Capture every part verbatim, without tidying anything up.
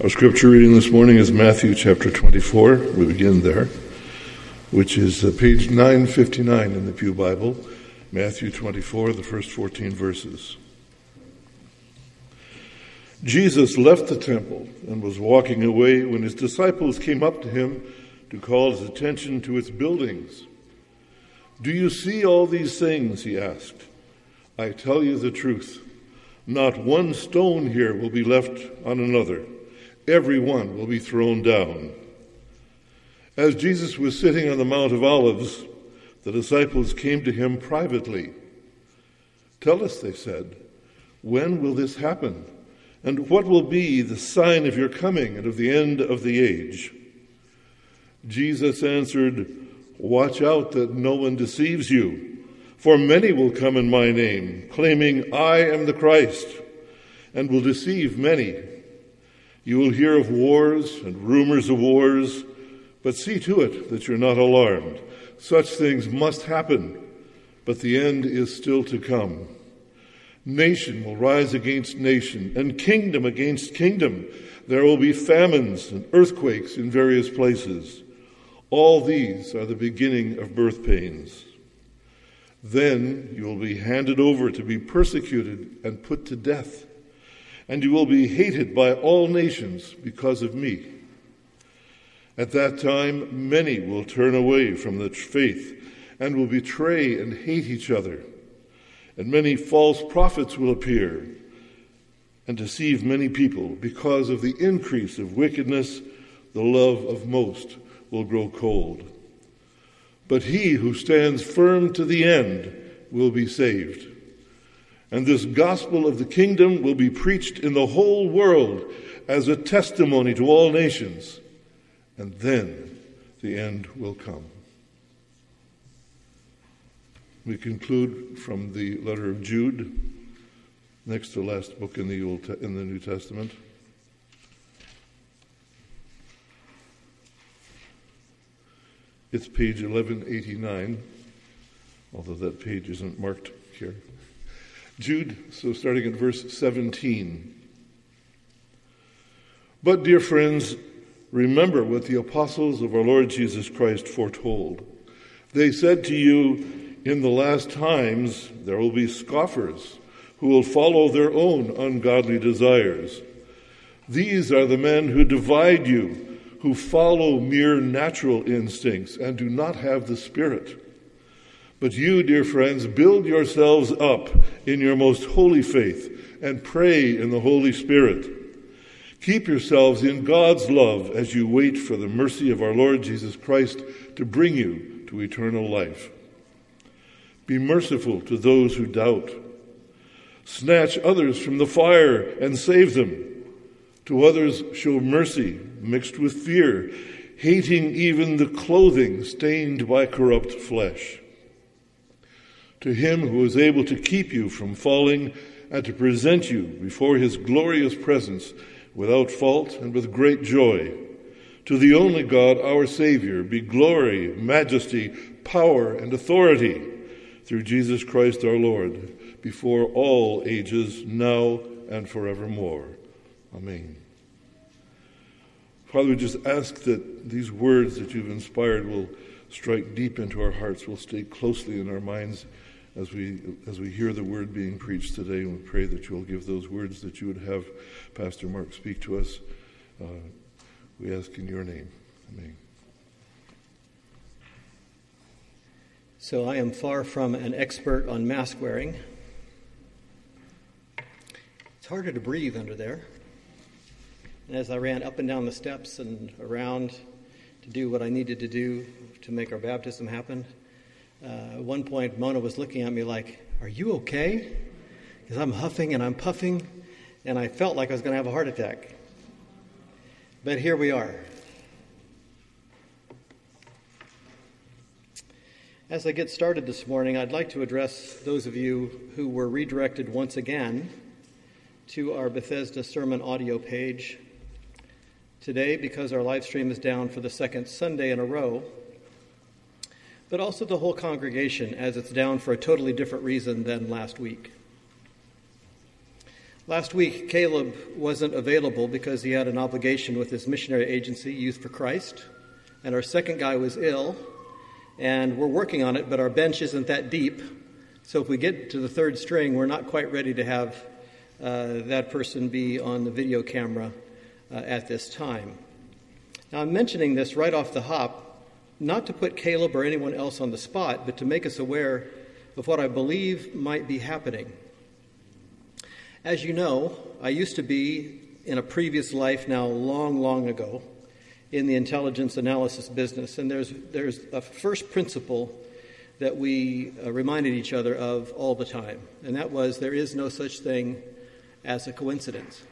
Our scripture reading this morning is Matthew chapter twenty-four. We begin there, which is uh, page nine fifty-nine in the Pew Bible. Matthew twenty-four, the first fourteen verses. Jesus left the temple and was walking away when his disciples came up to him to call his attention to its buildings. "Do you see all these things?" he asked. "I tell you the truth. Not one stone here will be left on another. Every one will be thrown down." As Jesus was sitting on the Mount of Olives, the disciples came to him privately. "Tell us," they said, "when will this happen? And what will be the sign of your coming and of the end of the age?" Jesus answered, "Watch out that no one deceives you, for many will come in my name, claiming I am the Christ, and will deceive many. You will hear of wars and rumors of wars, but see to it that you're not alarmed. Such things must happen, but the end is still to come. Nation will rise against nation, and kingdom against kingdom. There will be famines and earthquakes in various places. All these are the beginning of birth pains. Then you will be handed over to be persecuted and put to death, and you will be hated by all nations because of me. At that time, many will turn away from the faith and will betray and hate each other. And many false prophets will appear and deceive many people. Because of the increase of wickedness, the love of most will grow cold. But he who stands firm to the end will be saved. And this gospel of the kingdom will be preached in the whole world as a testimony to all nations. And then the end will come." We conclude from the letter of Jude, next to last book in the Old in the New Testament. It's page eleven eighty-nine, although that page isn't marked here. Jude, so starting at verse seventeen. "But, dear friends, remember what the apostles of our Lord Jesus Christ foretold. They said to you, 'In the last times there will be scoffers who will follow their own ungodly desires. These are the men who divide you, who follow mere natural instincts and do not have the Spirit. But you, dear friends, build yourselves up in your most holy faith and pray in the Holy Spirit. Keep yourselves in God's love as you wait for the mercy of our Lord Jesus Christ to bring you to eternal life. Be merciful to those who doubt. Snatch others from the fire and save them. To others show mercy mixed with fear, hating even the clothing stained by corrupt flesh. To him who is able to keep you from falling and to present you before his glorious presence without fault and with great joy, to the only God, our Savior, be glory, majesty, power, and authority through Jesus Christ our Lord, before all ages, now and forevermore. Amen." Father, we just ask that these words that you've inspired will strike deep into our hearts, will stay closely in our minds as we as we hear the word being preached today. And we pray that you'll give those words that you would have Pastor Mark speak to us. Uh, we ask in your name. Amen. So I am far from an expert on mask wearing. It's harder to breathe under there. And as I ran up and down the steps and around to do what I needed to do to make our baptism happen, uh, at one point Mona was looking at me like, "Are you okay?" Because I'm huffing and I'm puffing, and I felt like I was going to have a heart attack. But here we are. As I get started this morning, I'd like to address those of you who were redirected once again to our Bethesda Sermon audio page today because our live stream is down for the second Sunday in a row, but also the whole congregation as it's down for a totally different reason than last week. Last week, Caleb wasn't available because he had an obligation with his missionary agency, Youth for Christ, and our second guy was ill, and we're working on it, but our bench isn't that deep, so if we get to the third string, we're not quite ready to have uh, that person be on the video camera uh, at this time. Now, I'm mentioning this right off the hop, not to put Caleb or anyone else on the spot, but to make us aware of what I believe might be happening. As you know, I used to be, in a previous life now long, long ago, in the intelligence analysis business. And there's there's a first principle that we uh, reminded each other of all the time. And that was, there is no such thing as a coincidence.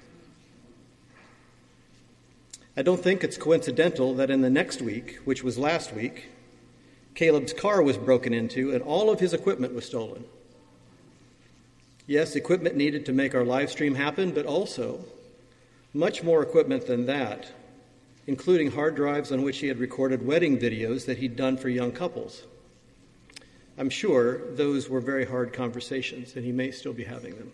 I don't think it's coincidental that in the next week, which was last week, Caleb's car was broken into and all of his equipment was stolen. Yes, equipment needed to make our live stream happen, but also much more equipment than that, including hard drives on which he had recorded wedding videos that he'd done for young couples. I'm sure those were very hard conversations, and he may still be having them.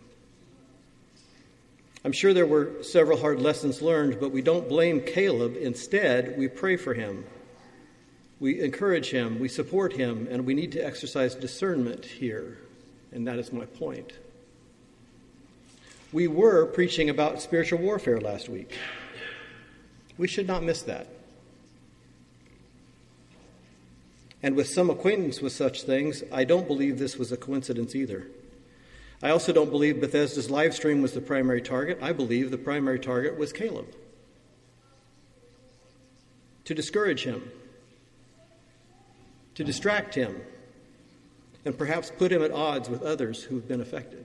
I'm sure there were several hard lessons learned, but we don't blame Caleb. Instead, we pray for him. We encourage him, we support him, and we need to exercise discernment here, and that is my point. We were preaching about spiritual warfare last week. We should not miss that. And with some acquaintance with such things, I don't believe this was a coincidence either. I also don't believe Bethesda's live stream was the primary target. I believe the primary target was Caleb. To discourage him, to distract him, and perhaps put him at odds with others who've been affected.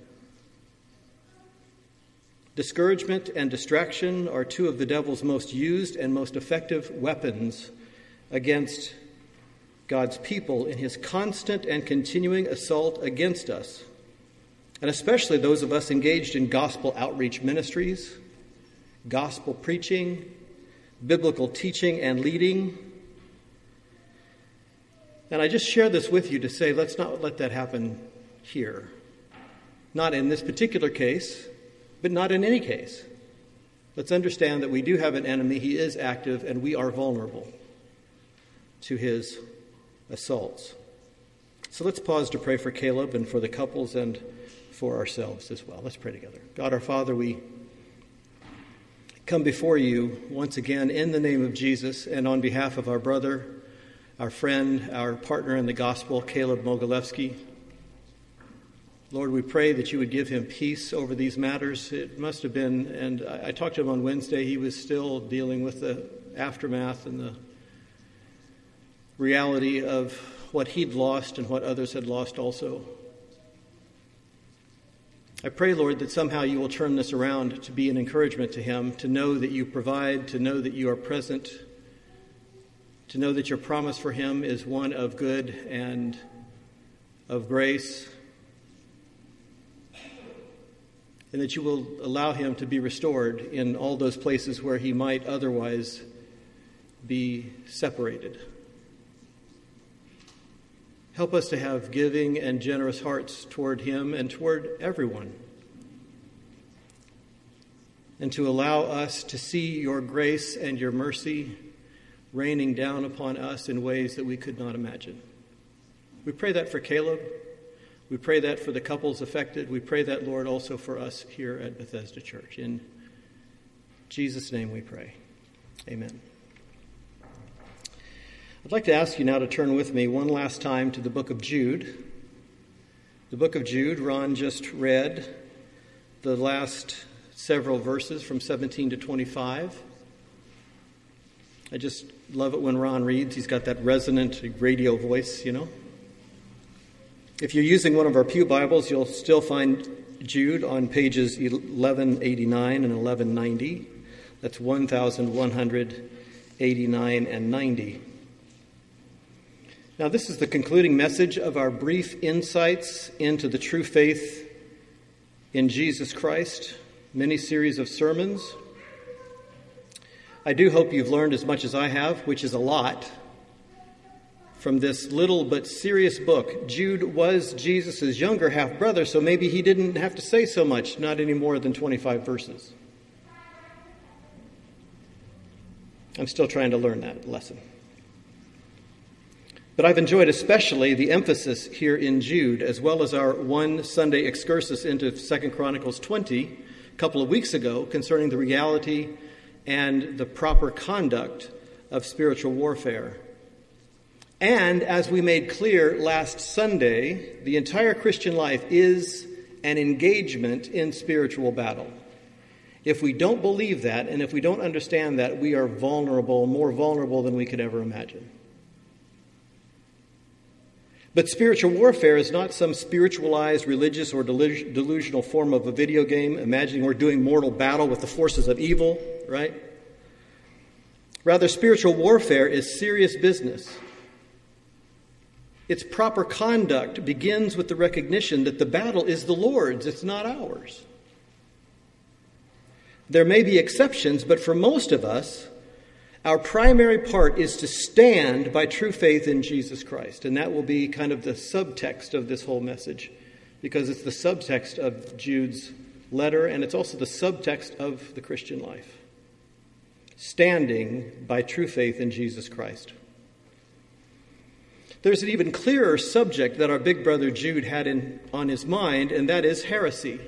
Discouragement and distraction are two of the devil's most used and most effective weapons against God's people in his constant and continuing assault against us, and especially those of us engaged in gospel outreach ministries, gospel preaching, biblical teaching and leading. And I just share this with you to say, let's not let that happen here. Not in this particular case, but not in any case. Let's understand that we do have an enemy. He is active, and we are vulnerable to his assaults. So let's pause to pray for Caleb and for the couples and for ourselves as well. Let's pray together. God our Father, we come before you once again in the name of Jesus and on behalf of our brother, our friend, our partner in the gospel, Caleb Mogilevsky. Lord, we pray that you would give him peace over these matters. It must have been, and I, I talked to him on Wednesday, he was still dealing with the aftermath and the reality of what he'd lost and what others had lost also. I pray, Lord, that somehow you will turn this around to be an encouragement to him, to know that you provide, to know that you are present, to know that your promise for him is one of good and of grace, and that you will allow him to be restored in all those places where he might otherwise be separated. Help us to have giving and generous hearts toward him and toward everyone, and to allow us to see your grace and your mercy raining down upon us in ways that we could not imagine. We pray that for Caleb. We pray that for the couples affected. We pray that, Lord, also for us here at Bethesda Church. In Jesus' name we pray. Amen. I'd like to ask you now to turn with me one last time to the book of Jude. The book of Jude, Ron just read the last several verses from seventeen to twenty-five. I just love it when Ron reads. He's got that resonant radio voice, you know. If you're using one of our pew Bibles, you'll still find Jude on pages eleven eighty-nine and eleven ninety. That's one thousand one hundred eighty-nine and ninety. Now, this is the concluding message of our brief insights into the true faith in Jesus Christ, mini series of sermons. I do hope you've learned as much as I have, which is a lot, from this little but serious book. Jude was Jesus' younger half-brother, so maybe he didn't have to say so much, not any more than twenty-five verses. I'm still trying to learn that lesson. But I've enjoyed especially the emphasis here in Jude, as well as our one Sunday excursus into Second Chronicles twenty a couple of weeks ago concerning the reality and the proper conduct of spiritual warfare. And as we made clear last Sunday, the entire Christian life is an engagement in spiritual battle. If we don't believe that, and if we don't understand that, we are vulnerable, more vulnerable than we could ever imagine. But spiritual warfare is not some spiritualized, religious, or delusional form of a video game, imagining we're doing mortal battle with the forces of evil, right? Rather, spiritual warfare is serious business. Its proper conduct begins with the recognition that the battle is the Lord's, it's not ours. There may be exceptions, but for most of us, our primary part is to stand by true faith in Jesus Christ. And that will be kind of the subtext of this whole message, because it's the subtext of Jude's letter, and it's also the subtext of the Christian life. Standing by true faith in Jesus Christ. There's an even clearer subject that our big brother Jude had in, on his mind, and that is heresy.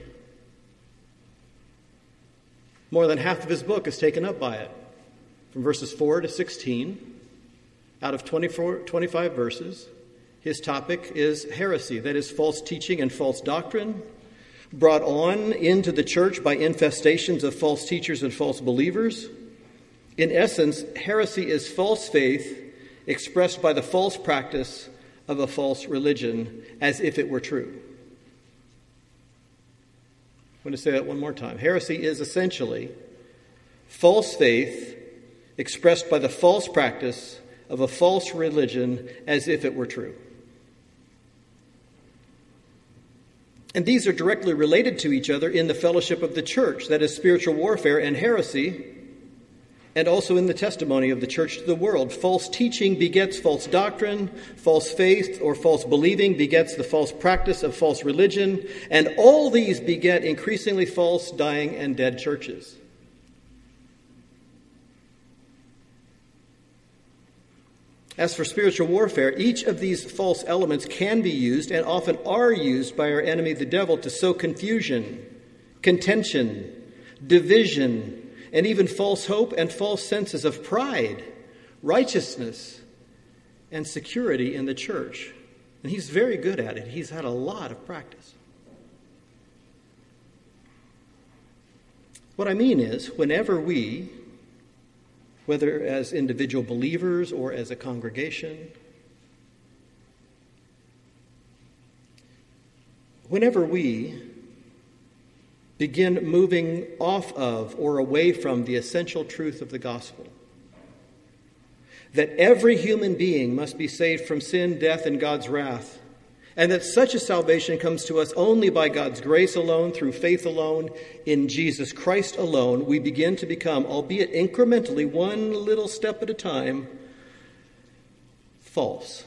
More than half of his book is taken up by it. From verses four to sixteen, out of twenty-four, twenty-five verses, his topic is heresy, that is, false teaching and false doctrine, brought on into the church by infestations of false teachers and false believers. In essence, heresy is false faith expressed by the false practice of a false religion, as if it were true. I'm going to say that one more time. Heresy is essentially false faith expressed by the false practice of a false religion, as if it were true. And these are directly related to each other in the fellowship of the church, that is, spiritual warfare and heresy, and also in the testimony of the church to the world. False teaching begets false doctrine, false faith or false believing begets the false practice of false religion, and all these beget increasingly false, dying, and dead churches. As for spiritual warfare, each of these false elements can be used, and often are used, by our enemy the devil to sow confusion, contention, division, and even false hope and false senses of pride, righteousness, and security in the church. And he's very good at it. He's had a lot of practice. What I mean is, whenever we, whether as individual believers or as a congregation, whenever we begin moving off of or away from the essential truth of the gospel, that every human being must be saved from sin, death, and God's wrath, and that such a salvation comes to us only by God's grace alone, through faith alone, in Jesus Christ alone, we begin to become, albeit incrementally, one little step at a time, false.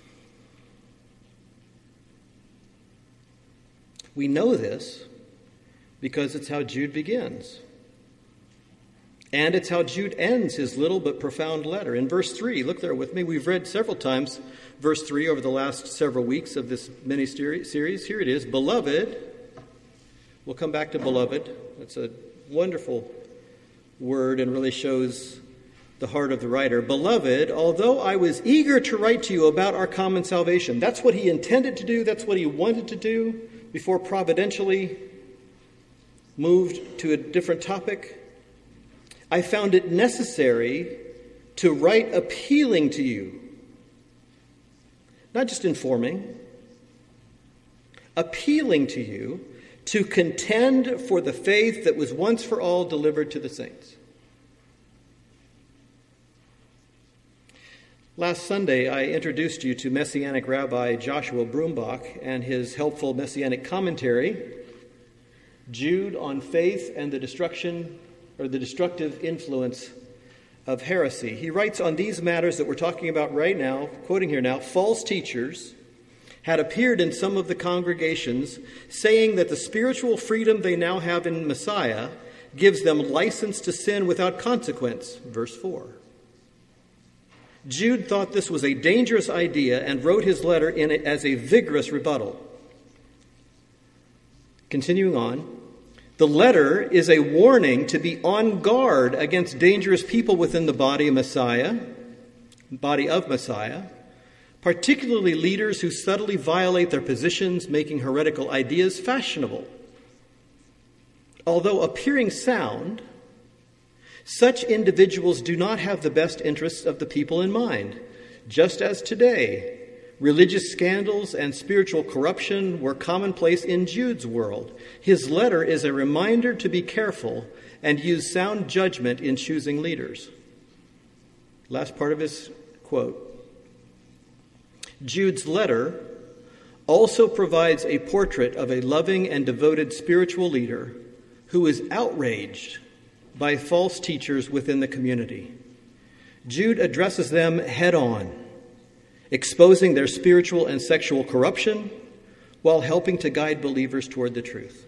We know this because it's how Jude begins. And it's how Jude ends his little but profound letter. In verse three, look there with me. We've read several times verse three over the last several weeks of this mini-series. Here it is. Beloved, we'll come back to beloved. It's a wonderful word and really shows the heart of the writer. Beloved, although I was eager to write to you about our common salvation. That's what he intended to do. That's what he wanted to do before providentially moved to a different topic. I found it necessary to write appealing to you. Not just informing. Appealing to you to contend for the faith that was once for all delivered to the saints. Last Sunday, I introduced you to Messianic Rabbi Joshua Brumbach and his helpful Messianic commentary, Jude on Faith and the Destruction or the Destructive Influence of heresy. He writes on these matters that we're talking about right now, quoting here now, false teachers had appeared in some of the congregations, saying that the spiritual freedom they now have in Messiah gives them license to sin without consequence. Verse four. Jude thought this was a dangerous idea and wrote his letter in it as a vigorous rebuttal. Continuing on, the letter is a warning to be on guard against dangerous people within the body of Messiah, body of Messiah, particularly leaders who subtly violate their positions, making heretical ideas fashionable. Although appearing sound, such individuals do not have the best interests of the people in mind, just as today religious scandals and spiritual corruption were commonplace in Jude's world. His letter is a reminder to be careful and use sound judgment in choosing leaders. Last part of his quote. Jude's letter also provides a portrait of a loving and devoted spiritual leader who is outraged by false teachers within the community. Jude addresses them head on, exposing their spiritual and sexual corruption while helping to guide believers toward the truth.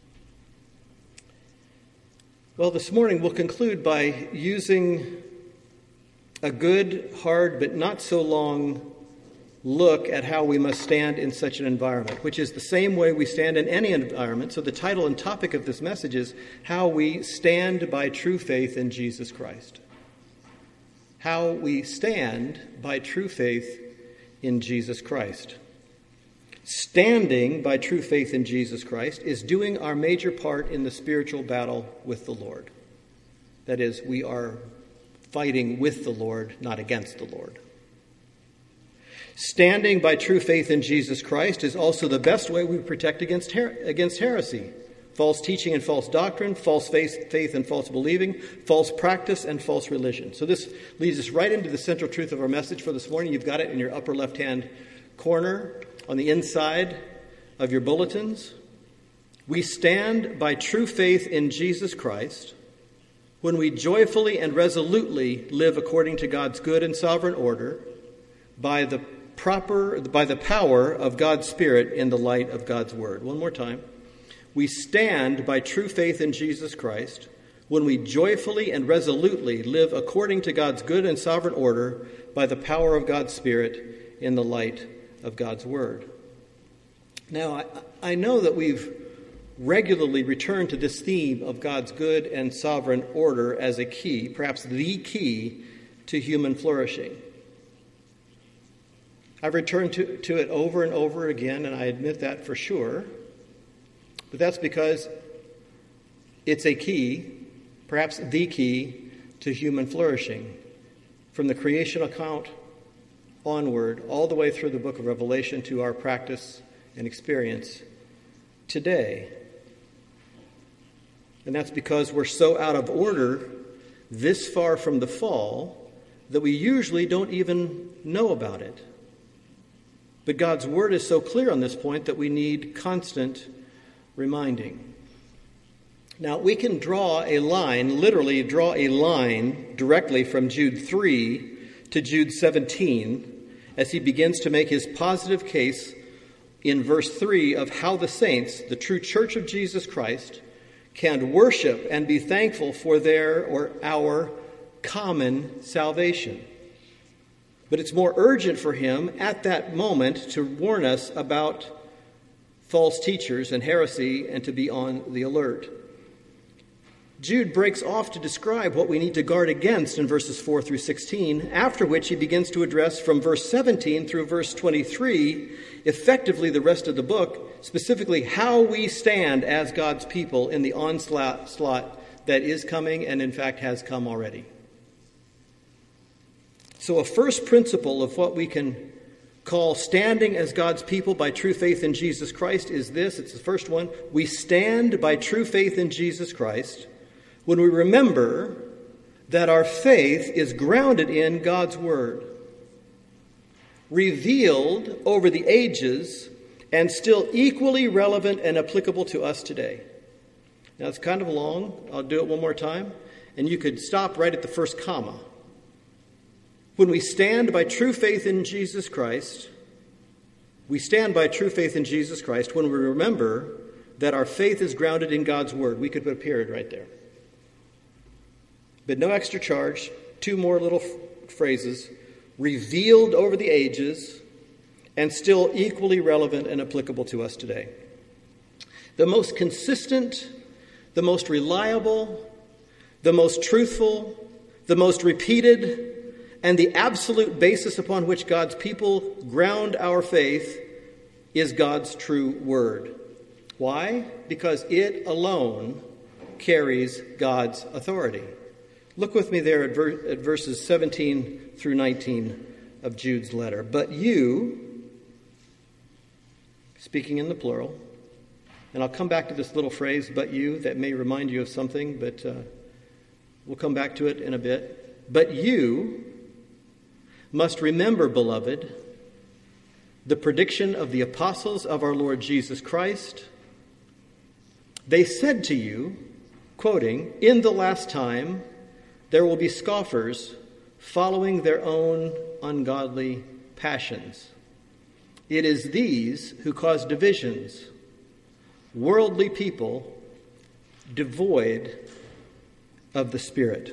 Well, this morning we'll conclude by using a good, hard, but not so long look at how we must stand in such an environment, which is the same way we stand in any environment. So the title and topic of this message is How We Stand by True Faith in Jesus Christ. How we stand by true faith in Jesus Christ. Standing by true faith in Jesus Christ is doing our major part in the spiritual battle with the Lord. That is, we are fighting with the Lord, not against the Lord. Standing by true faith in Jesus Christ is also the best way we protect against her- against heresy, false teaching and false doctrine, false faith, faith and false believing, false practice and false religion. So this leads us right into the central truth of our message for this morning. You've got it in your upper left-hand corner on the inside of your bulletins. We stand by true faith in Jesus Christ when we joyfully and resolutely live according to God's good and sovereign order by the proper by the power of God's Spirit in the light of God's Word. One more time. We stand by true faith in Jesus Christ when we joyfully and resolutely live according to God's good and sovereign order by the power of God's Spirit in the light of God's Word. Now, I, I know that we've regularly returned to this theme of God's good and sovereign order as a key, perhaps the key to human flourishing. I've returned to, to it over and over again, and I admit that for sure. But that's because it's a key, perhaps the key, to human flourishing. From the creation account onward, all the way through the book of Revelation to our practice and experience today. And that's because we're so out of order this far from the fall that we usually don't even know about it. But God's Word is so clear on this point that we need constant reminding. Now, we can draw a line, literally draw a line directly from Jude three to Jude seventeen as he begins to make his positive case in verse three of how the saints, the true church of Jesus Christ, can worship and be thankful for their or our common salvation. But it's more urgent for him at that moment to warn us about false teachers and heresy and to be on the alert. Jude breaks off to describe what we need to guard against in verses four through sixteen, after which he begins to address from verse seventeen through verse twenty-three, effectively the rest of the book, specifically how we stand as God's people in the onslaught that is coming and in fact has come already. So a first principle of what we can call standing as God's people by true faith in Jesus Christ is this. It's the first one. We stand by true faith in Jesus Christ when we remember that our faith is grounded in God's Word, revealed over the ages and still equally relevant and applicable to us today. Now, it's kind of long. I'll do it one more time. and you could stop right at the first comma. When we stand by true faith in Jesus Christ, we stand by true faith in Jesus Christ when we remember that our faith is grounded in God's word. We could put a period right there. But no extra charge, two more little f- phrases, revealed over the ages and still equally relevant and applicable to us today. The most consistent, the most reliable, the most truthful, the most repeated, and the absolute basis upon which God's people ground our faith is God's true word. Why? Because it alone carries God's authority. Look with me there at, ver- at verses seventeen through nineteen of Jude's letter. But you, speaking in the plural, and I'll come back to this little phrase, but you, that may remind you of something, but uh, we'll come back to it in a bit. But you must remember, beloved, the prediction of the apostles of our Lord Jesus Christ. They said to you, quoting, "In the last time there will be scoffers following their own ungodly passions. It is these who cause divisions, worldly people devoid of the Spirit."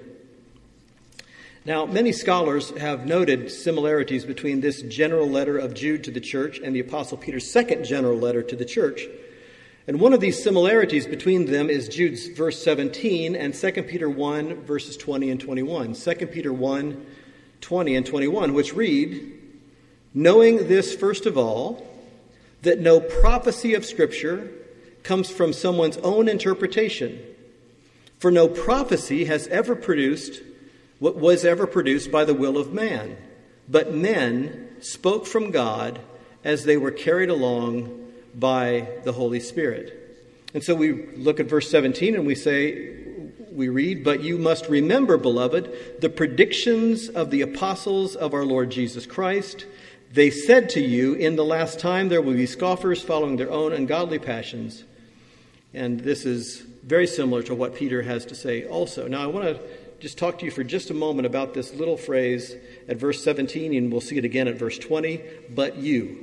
Now, many scholars have noted similarities between this general letter of Jude to the church and the Apostle Peter's second general letter to the church. And one of these similarities between them is Jude's verse seventeen and Second Peter one, verses twenty and twenty-one. Second Peter one, twenty and twenty-one, which read, "Knowing this first of all, that no prophecy of Scripture comes from someone's own interpretation. For no prophecy has ever produced what was ever produced by the will of man, but men spoke from God as they were carried along by the Holy Spirit." And so we look at verse seventeen and we say, we read, "But you must remember, beloved, the predictions of the apostles of our Lord Jesus Christ. They said to you, in the last time there will be scoffers following their own ungodly passions." And this is very similar to what Peter has to say also. Now I want to just talk to you for just a moment about this little phrase at verse seventeen, and we'll see it again at verse twenty, "But you."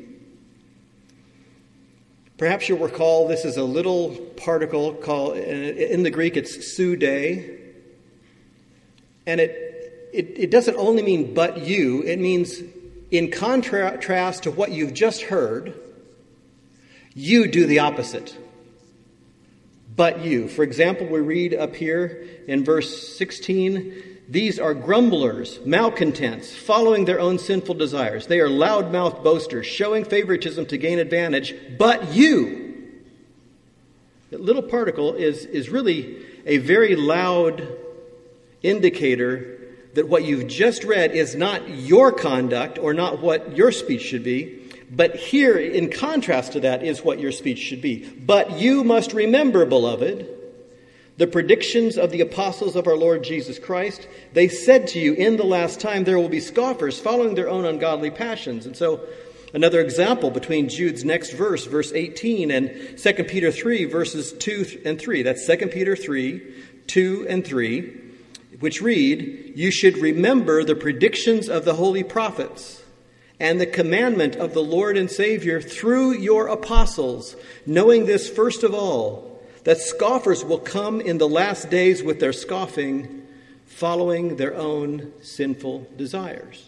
Perhaps you'll recall this is a little particle called, in the Greek it's "su de," and it, it, it doesn't only mean "but you," it means in contrast to what you've just heard, you do the opposite. But you. For example, we read up here in verse sixteen, "These are grumblers, malcontents, following their own sinful desires. They are loud-mouthed boasters, showing favoritism to gain advantage. But you." That little particle is, is really a very loud indicator that what you've just read is not your conduct or not what your speech should be. But here, in contrast to that, is what your speech should be. "But you must remember, beloved, the predictions of the apostles of our Lord Jesus Christ. They said to you, in the last time there will be scoffers following their own ungodly passions." And so another example between Jude's next verse, verse eighteen, and Second Peter three, verses two and three. That's Second Peter three, two and three, which read, "You should remember the predictions of the holy prophets and the commandment of the Lord and Savior through your apostles, knowing this first of all, that scoffers will come in the last days with their scoffing, following their own sinful desires."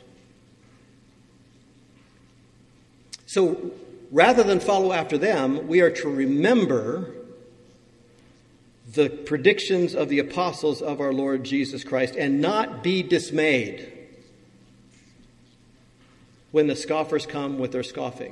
So rather than follow after them, we are to remember the predictions of the apostles of our Lord Jesus Christ and not be dismayed when the scoffers come with their scoffing.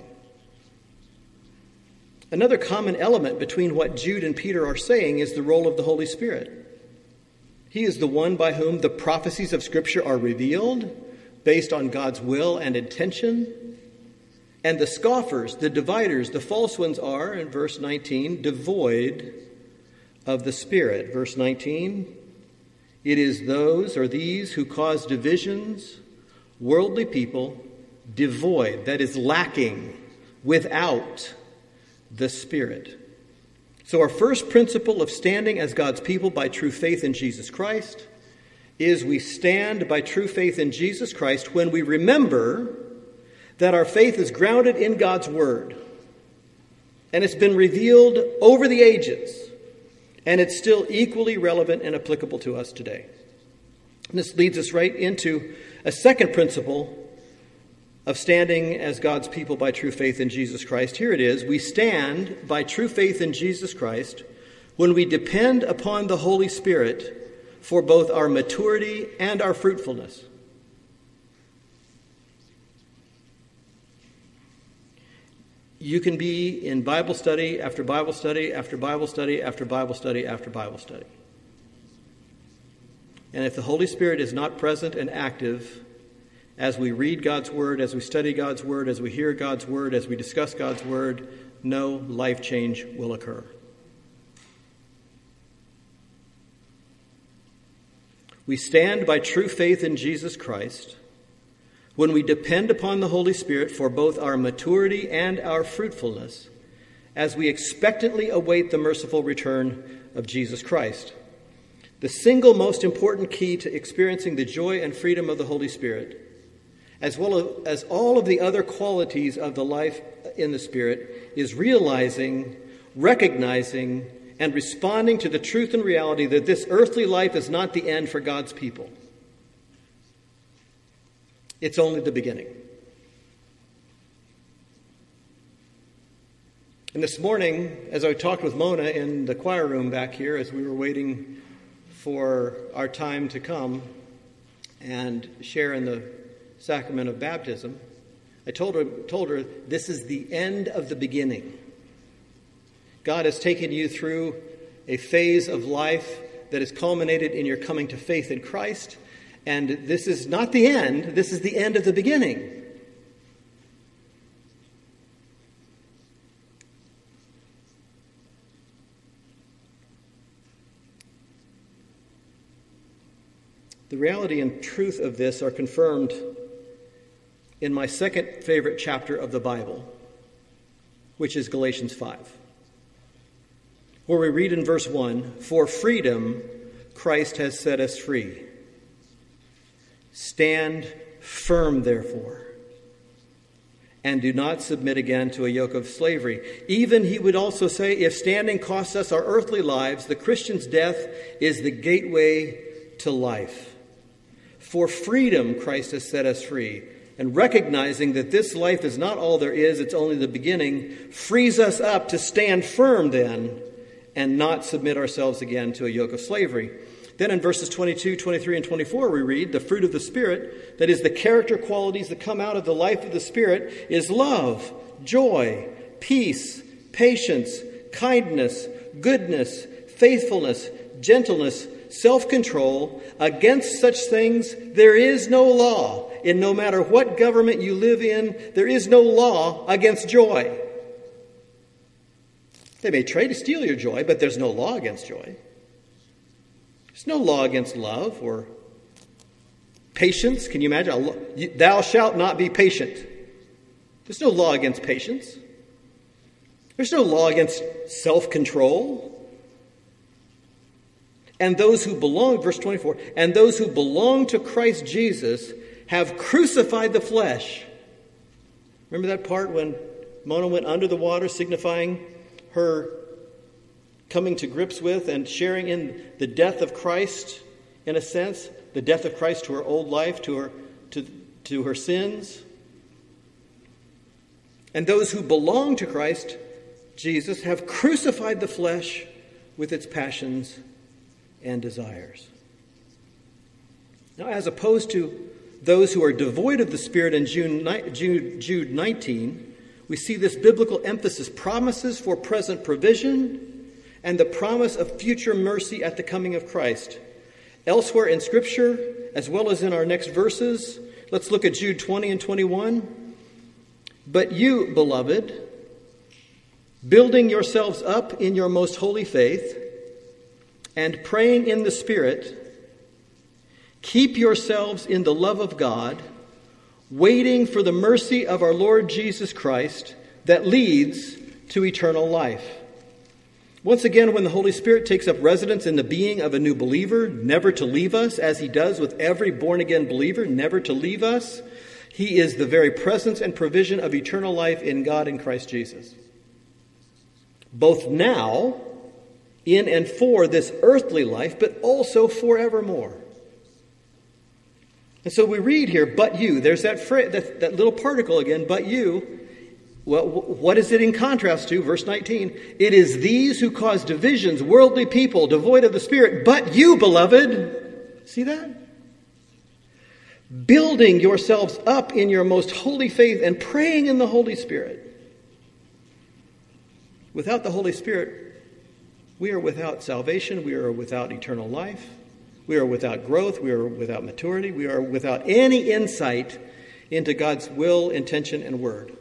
Another common element between what Jude and Peter are saying is the role of the Holy Spirit. He is the one by whom the prophecies of Scripture are revealed based on God's will and intention. And the scoffers, the dividers, the false ones are, in verse nineteen, devoid of the Spirit. Verse nineteen, "It is those or these who cause divisions, worldly people, devoid," that is lacking, without the Spirit. So our first principle of standing as God's people by true faith in Jesus Christ is we stand by true faith in Jesus Christ when we remember that our faith is grounded in God's Word. And it's been revealed over the ages. And it's still equally relevant and applicable to us today. And this leads us right into a second principle of standing as God's people by true faith in Jesus Christ. Here it is. We stand by true faith in Jesus Christ when we depend upon the Holy Spirit for both our maturity and our fruitfulness. You can be in Bible study after Bible study after Bible study after Bible study after Bible study. And if the Holy Spirit is not present and active as we read God's Word, as we study God's Word, as we hear God's Word, as we discuss God's Word, no life change will occur. We stand by true faith in Jesus Christ when we depend upon the Holy Spirit for both our maturity and our fruitfulness as we expectantly await the merciful return of Jesus Christ. The single most important key to experiencing the joy and freedom of the Holy Spirit, as well as all of the other qualities of the life in the Spirit, is realizing, recognizing, and responding to the truth and reality that this earthly life is not the end for God's people. It's only the beginning. And this morning, as I talked with Mona in the choir room back here, as we were waiting for our time to come and share in the sacrament of baptism, I told her, told her this is the end of the beginning. God has taken you through a phase of life that has culminated in your coming to faith in Christ, and this is not the end, this is the end of the beginning. The reality and truth of this are confirmed in my second favorite chapter of the Bible, which is Galatians five, where we read in verse one, "For freedom Christ has set us free. Stand firm, therefore, and do not submit again to a yoke of slavery." Even he would also say, if standing costs us our earthly lives, the Christian's death is the gateway to life. For freedom Christ has set us free. And recognizing that this life is not all there is, it's only the beginning, frees us up to stand firm then and not submit ourselves again to a yoke of slavery. Then in verses twenty-two, twenty-three, and twenty-four we read, the fruit of the Spirit, that is the character qualities that come out of the life of the Spirit, is love, joy, peace, patience, kindness, goodness, faithfulness, gentleness, self-control. Against such things there is no law. And no matter what government you live in, there is no law against joy. They may try to steal your joy, but there's no law against joy. There's no law against love or patience. Can you imagine? Thou shalt not be patient. There's no law against patience. There's no law against self-control. And those who belong, verse twenty-four, and those who belong to Christ Jesus have crucified the flesh. Remember that part when Mona went under the water, signifying her coming to grips with and sharing in the death of Christ, in a sense, the death of Christ to her old life, to her, to, to her sins. And those who belong to Christ Jesus have crucified the flesh with its passions and desires. Now, as opposed to those who are devoid of the Spirit in Jude nineteen, we see this biblical emphasis, promises for present provision and the promise of future mercy at the coming of Christ. Elsewhere in Scripture, as well as in our next verses, let's look at Jude twenty and twenty-one. But you, beloved, building yourselves up in your most holy faith and praying in the Spirit, keep yourselves in the love of God, waiting for the mercy of our Lord Jesus Christ that leads to eternal life. Once again, when the Holy Spirit takes up residence in the being of a new believer, never to leave us, as he does with every born-again believer, never to leave us, he is the very presence and provision of eternal life in God in Christ Jesus. Both now, in and for this earthly life, but also forevermore. And so we read here, but you. There's that, phrase, that, that little particle again, but you. Well, what is it in contrast to? Verse nineteen. It is these who cause divisions, worldly people, devoid of the Spirit. But you, beloved, see that? Building yourselves up in your most holy faith and praying in the Holy Spirit. Without the Holy Spirit, we are without salvation. We are without eternal life. We are without growth. We are without maturity. We are without any insight into God's will, intention, and word.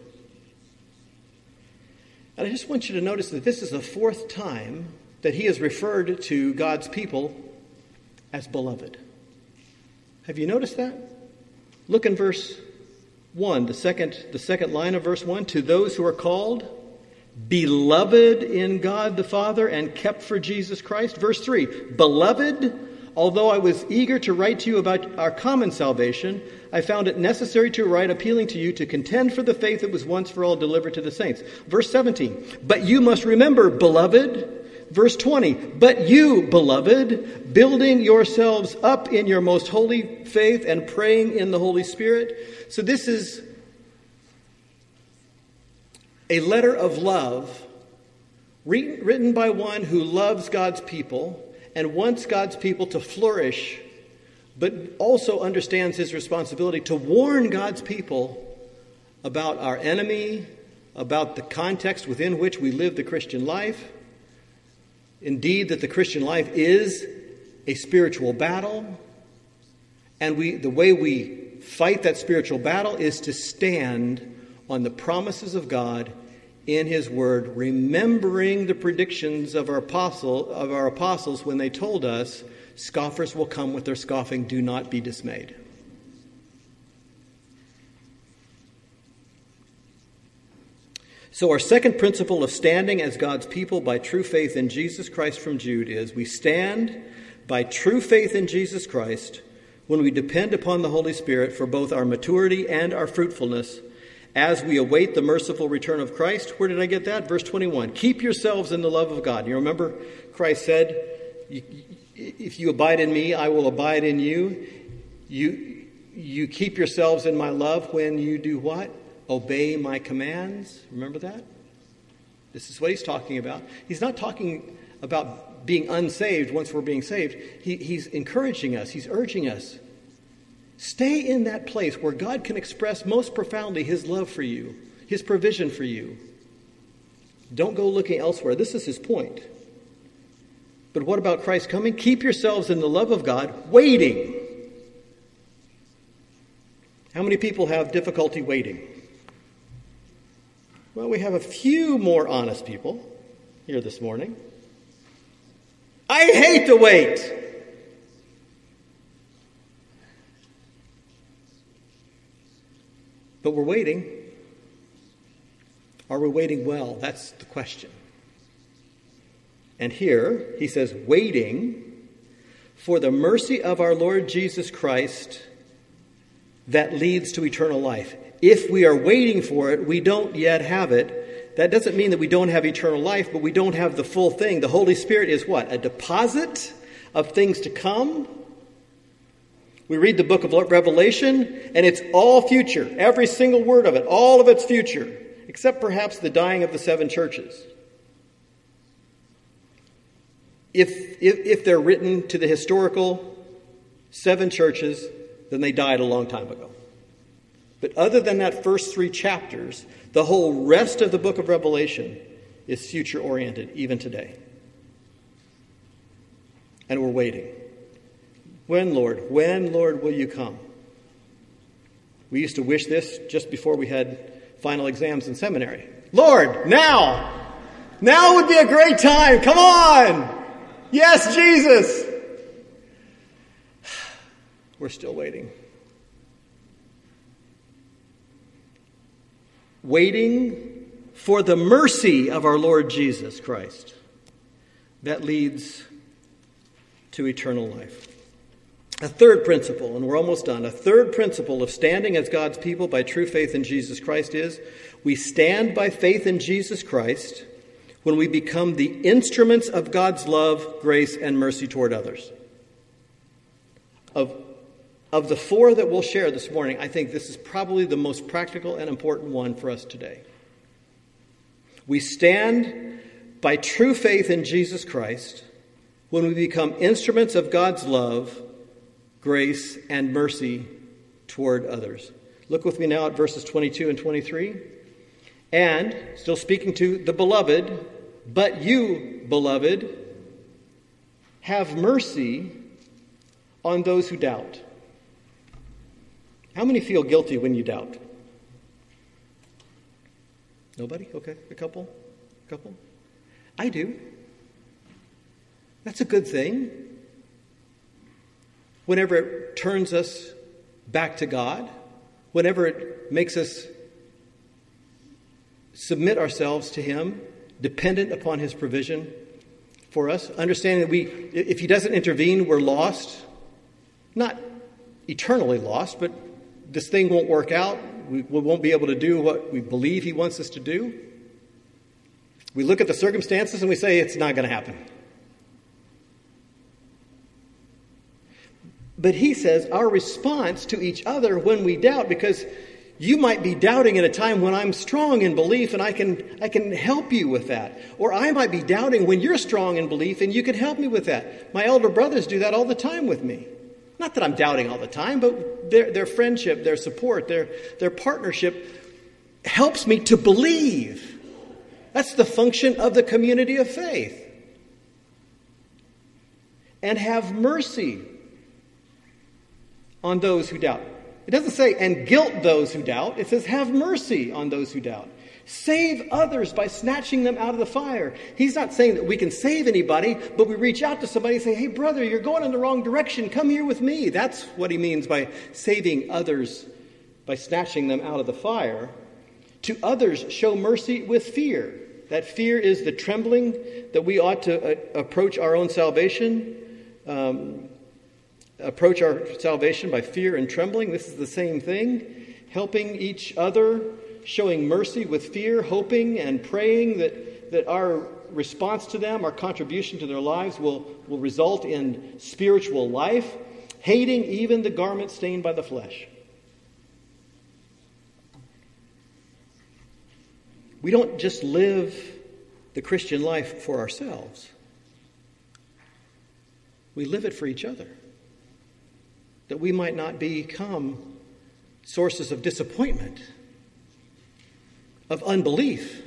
And I just want you to notice that this is the fourth time that he has referred to God's people as beloved. Have you noticed that? Look in verse one, the second, the second line of verse one. To those who are called, beloved in God the Father and kept for Jesus Christ. Verse three, beloved, although I was eager to write to you about our common salvation, I found it necessary to write appealing to you to contend for the faith that was once for all delivered to the saints. Verse seventeen, but you must remember, beloved. Verse twenty, but you, beloved, building yourselves up in your most holy faith and praying in the Holy Spirit. So this is a letter of love written by one who loves God's people and wants God's people to flourish, but also understands his responsibility to warn God's people about our enemy, about the context within which we live the Christian life. Indeed, that the Christian life is a spiritual battle, and we the way we fight that spiritual battle is to stand on the promises of God in his word, remembering the predictions of our apostle of our apostles when they told us, scoffers will come with their scoffing, do not be dismayed. So our second principle of standing as God's people by true faith in Jesus Christ from Jude is we stand by true faith in Jesus Christ when we depend upon the Holy Spirit for both our maturity and our fruitfulness as we await the merciful return of Christ. Where did I get that? Verse twenty-one. Keep yourselves in the love of God. You remember Christ said, if you abide in me, I will abide in you. You, you keep yourselves in my love when you do what? Obey my commands. Remember that? This is what he's talking about. He's not talking about being unsaved once we're being saved. He, he's encouraging us. He's urging us. Stay in that place where God can express most profoundly his love for you, his provision for you. Don't go looking elsewhere. This is his point. But what about Christ coming? Keep yourselves in the love of God, waiting. How many people have difficulty waiting? Well, we have a few more honest people here this morning. I hate to wait. But we're waiting. Are we waiting well? That's the question. And here he says, waiting for the mercy of our Lord Jesus Christ that leads to eternal life. If we are waiting for it, we don't yet have it. That doesn't mean that we don't have eternal life, but we don't have the full thing. The Holy Spirit is what? A deposit of things to come. We read the book of Revelation, and it's all future. Every single word of it, all of it's future, except perhaps the dying of the seven churches. If, if, if they're written to the historical seven churches, then they died a long time ago. But other than that first three chapters, the whole rest of the book of Revelation is future-oriented, even today. And we're waiting. When, Lord? When, Lord, will you come? We used to wish this just before we had final exams in seminary. Lord, now! Now would be a great time. Come on! Yes, Jesus! We're still waiting. Waiting for the mercy of our Lord Jesus Christ. that leads to eternal life. A third principle, and we're almost done, a third principle of standing as God's people by true faith in Jesus Christ is we stand by faith in Jesus Christ when we become the instruments of God's love, grace, and mercy toward others. Of, of the four that we'll share this morning, I think this is probably the most practical and important one for us today. We stand by true faith in Jesus Christ when we become instruments of God's love, grace, and mercy toward others. Look with me now at verses twenty-two and twenty-three. And, still speaking to the beloved, but you, beloved, have mercy on those who doubt. How many feel guilty when you doubt? Nobody? Okay, a couple? A couple? I do. That's a good thing. Whenever it turns us back to God, whenever it makes us submit ourselves to Him, dependent upon His provision for us, understanding that we, if He doesn't intervene, we're lost. Not eternally lost, but this thing won't work out. We, we won't be able to do what we believe He wants us to do. We look at the circumstances and we say, it's not going to happen. But He says our response to each other when we doubt, because you might be doubting at a time when I'm strong in belief and I can I can help you with that. Or I might be doubting when you're strong in belief and you can help me with that. My elder brothers do that all the time with me. Not that I'm doubting all the time, but their, their friendship, their support, their, their partnership helps me to believe. That's the function of the community of faith. And have mercy on those who doubt. It doesn't say, and guilt those who doubt. It says, have mercy on those who doubt. Save others by snatching them out of the fire. He's not saying that we can save anybody, but we reach out to somebody and say, hey, brother, you're going in the wrong direction. Come here with me. That's what he means by saving others, by snatching them out of the fire. To others, show mercy with fear. That fear is the trembling that we ought to uh, approach our own salvation. Um, approach our salvation by fear and trembling. This is the same thing. Helping each other, showing mercy with fear, hoping and praying that, that our response to them, our contribution to their lives will, will result in spiritual life. Hating even the garment stained by the flesh. We don't just live the Christian life for ourselves. We live it for each other. That we might not become sources of disappointment, of unbelief.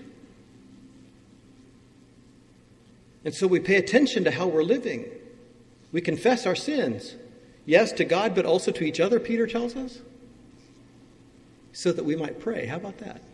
And so we pay attention to how we're living. We confess our sins. Yes, to God, but also to each other, Peter tells us. So that we might pray. How about that?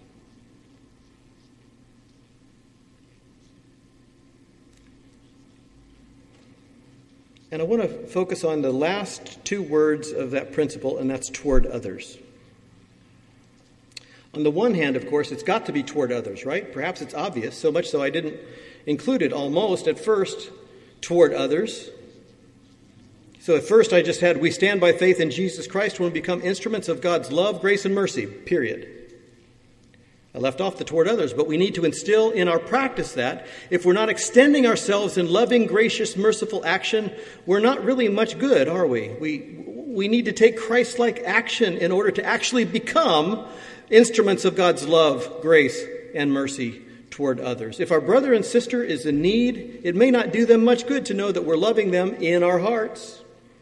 And I want to focus on the last two words of that principle, and that's toward others. On the one hand, of course, it's got to be toward others, right? Perhaps it's obvious, so much so I didn't include it almost at first, toward others. So at first I just had, we stand by faith in Jesus Christ when we become instruments of God's love, grace, and mercy, period. I left off the toward others, but we need to instill in our practice that if we're not extending ourselves in loving, gracious, merciful action, we're not really much good, are we? We, we need to take Christ-like action in order to actually become instruments of God's love, grace, and mercy toward others. If our brother and sister is in need, it may not do them much good to know that we're loving them in our hearts.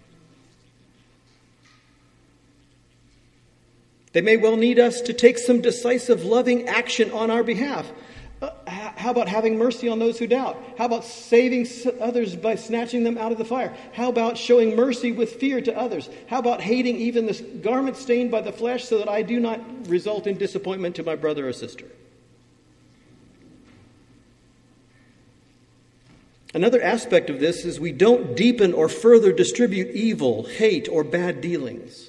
They may well need us to take some decisive, loving action on our behalf. Uh, how about having mercy on those who doubt? How about saving others by snatching them out of the fire? How about showing mercy with fear to others? How about hating even this garment stained by the flesh so that I do not result in disappointment to my brother or sister? Another aspect of this is we don't deepen or further distribute evil, hate, or bad dealings.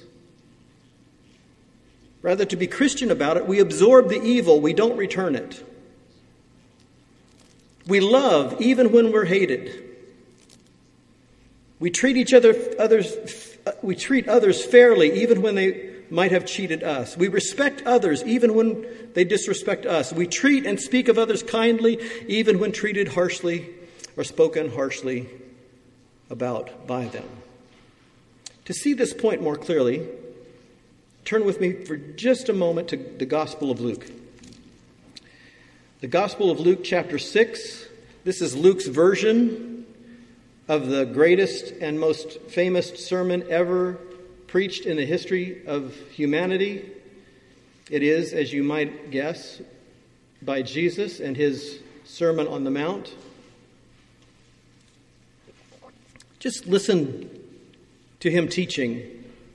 Rather, to be Christian about it, we absorb the evil, we don't return it. We love even when we're hated. We treat each other others we treat others fairly even when they might have cheated us. We respect others even when they disrespect us. We treat and speak of others kindly even when treated harshly or spoken harshly about by them. To see this point more clearly, turn with me for just a moment to the Gospel of Luke. The Gospel of Luke, chapter six. This is Luke's version of the greatest and most famous sermon ever preached in the history of humanity. It is, as you might guess, by Jesus and his Sermon on the Mount. Just listen to him teaching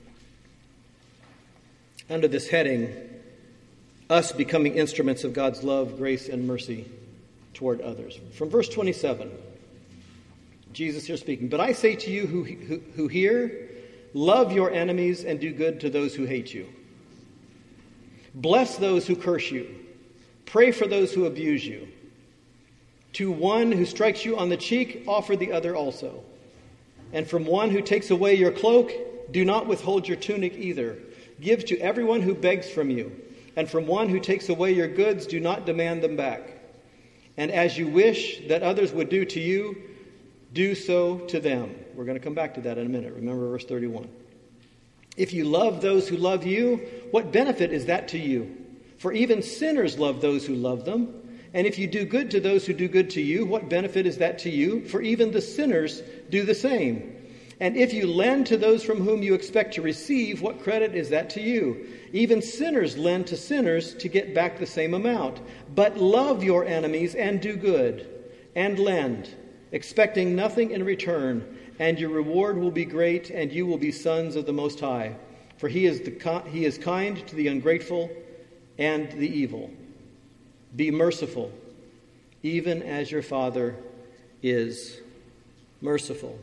under this heading, us becoming instruments of God's love, grace, and mercy toward others. From verse twenty-seven, Jesus here speaking, "But I say to you who, who, who hear, love your enemies and do good to those who hate you. Bless those who curse you. Pray for those who abuse you. To one who strikes you on the cheek, offer the other also. And from one who takes away your cloak, do not withhold your tunic either. Give to everyone who begs from you. And from one who takes away your goods, do not demand them back. And as you wish that others would do to you, do so to them." We're going to come back to that in a minute. Remember verse thirty-one. "If you love those who love you, what benefit is that to you? For even sinners love those who love them. And if you do good to those who do good to you, what benefit is that to you? For even the sinners do the same. And if you lend to those from whom you expect to receive, what credit is that to you? Even sinners lend to sinners to get back the same amount. But love your enemies and do good and lend, expecting nothing in return, and your reward will be great, and you will be sons of the Most High. For he is the he is kind to the ungrateful and the evil. Be merciful, even as your Father is merciful."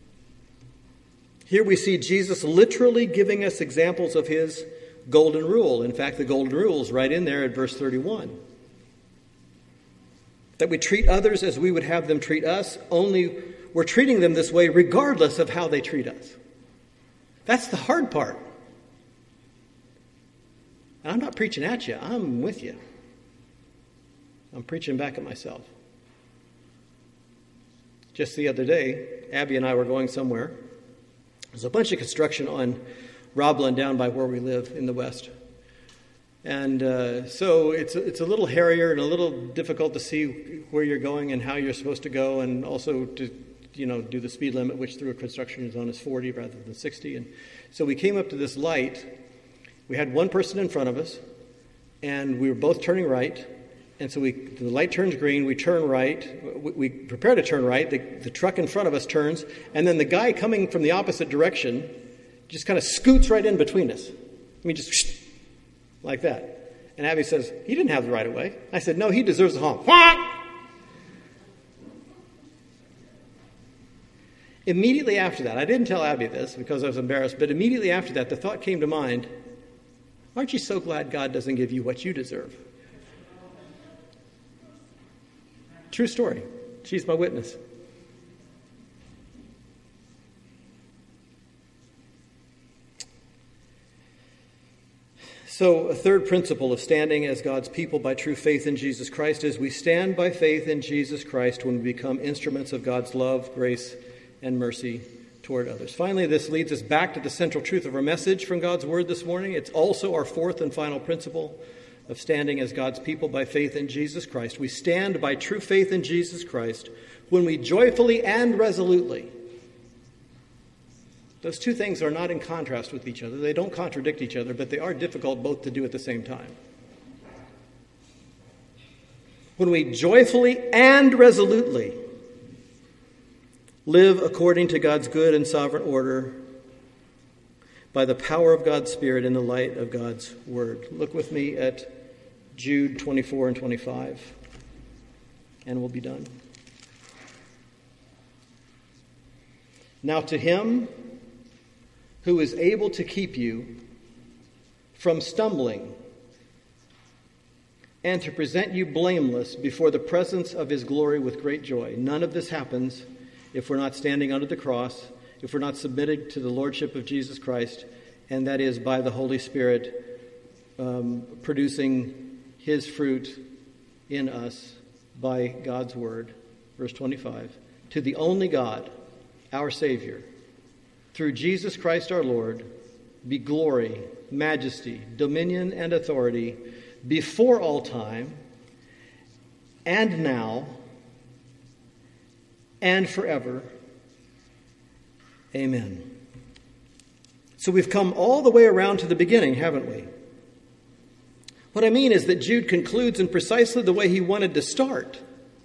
Here we see Jesus literally giving us examples of his golden rule. In fact, the golden rule is right in there at verse thirty-one. That we treat others as we would have them treat us, only we're treating them this way regardless of how they treat us. That's the hard part. And I'm not preaching at you. I'm with you. I'm preaching back at myself. Just the other day, Abby and I were going somewhere. There's a bunch of construction on Roblin down by where we live in the west. And uh, so it's, it's a little hairier and a little difficult to see where you're going and how you're supposed to go, and also to, you know, do the speed limit, which through a construction zone is forty rather than sixty. And so we came up to this light. We had one person in front of us, and we were both turning right. And so we, the light turns green, we turn right, we, we prepare to turn right, the, the truck in front of us turns, and then the guy coming from the opposite direction just kind of scoots right in between us. I mean, just like that. And Abby says, "He didn't have the right of way." I said, "No, he deserves a honk." Immediately after that, I didn't tell Abby this because I was embarrassed, but immediately after that, the thought came to mind, aren't you so glad God doesn't give you what you deserve? True story. She's my witness. So a third principle of standing as God's people by true faith in Jesus Christ is we stand by faith in Jesus Christ when we become instruments of God's love, grace, and mercy toward others. Finally, this leads us back to the central truth of our message from God's Word this morning. It's also our fourth and final principle of standing as God's people by faith in Jesus Christ. We stand by true faith in Jesus Christ when we joyfully and resolutely. Those two things are not in contrast with each other. They don't contradict each other, but they are difficult both to do at the same time. When we joyfully and resolutely live according to God's good and sovereign order by the power of God's Spirit in the light of God's Word. Look with me at Jude twenty-four and twenty-five, and we'll be done. "Now to him who is able to keep you from stumbling and to present you blameless before the presence of his glory with great joy. None of this happens if we're not standing under the cross, if we're not submitted to the lordship of Jesus Christ, and that is by the Holy Spirit um, producing his fruit in us by God's word. Verse twenty-five, to the only God, our Savior, through Jesus Christ our Lord, be glory, majesty, dominion, and authority before all time, and now, and forever. Amen. So we've come all the way around to the beginning, haven't we? What I mean is that Jude concludes in precisely the way he wanted to start.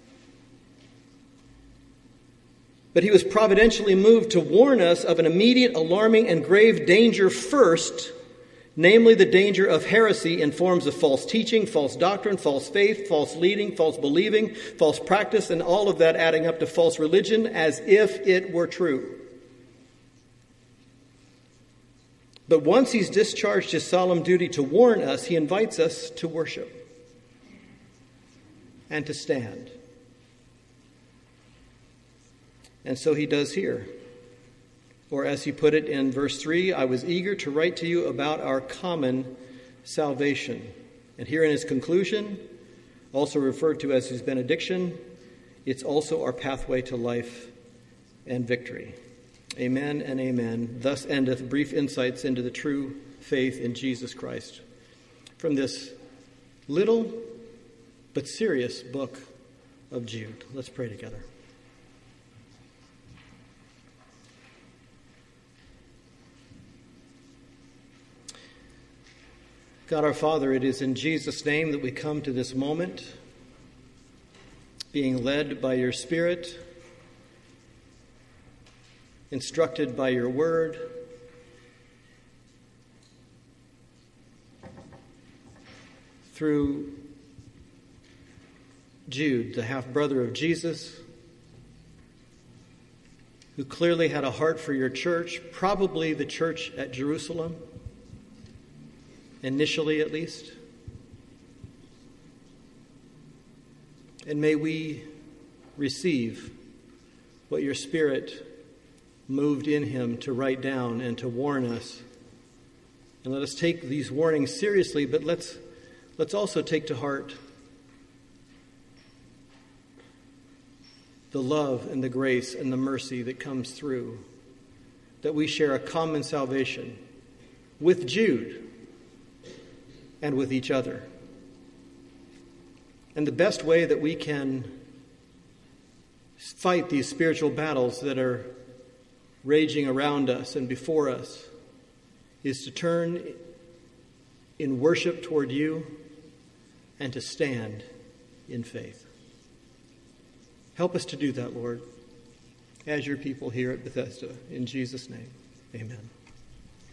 But he was providentially moved to warn us of an immediate, alarming, and grave danger first, namely the danger of heresy in forms of false teaching, false doctrine, false faith, false leading, false believing, false practice, and all of that adding up to false religion as if it were true. But once he's discharged his solemn duty to warn us, he invites us to worship and to stand. And so he does here. Or as he put it in verse three, I was eager to write to you about our common salvation. And here in his conclusion, also referred to as his benediction, it's also our pathway to life and victory. Amen and amen. Thus endeth brief insights into the true faith in Jesus Christ from this little but serious book of Jude. Let's pray together. God our Father, it is in Jesus' name that we come to this moment, being led by your Spirit, instructed by your word, through Jude, the half-brother of Jesus, who clearly had a heart for your church, probably the church at Jerusalem, initially at least. And may we receive what your Spirit moved in him to write down and to warn us. And let us take these warnings seriously, but let's let's also take to heart the love and the grace and the mercy that comes through, that we share a common salvation with Jude and with each other. And the best way that we can fight these spiritual battles that are raging around us and before us is to turn in worship toward you and to stand in faith. Help us to do that, Lord, as your people here at Bethesda. In Jesus' name, amen.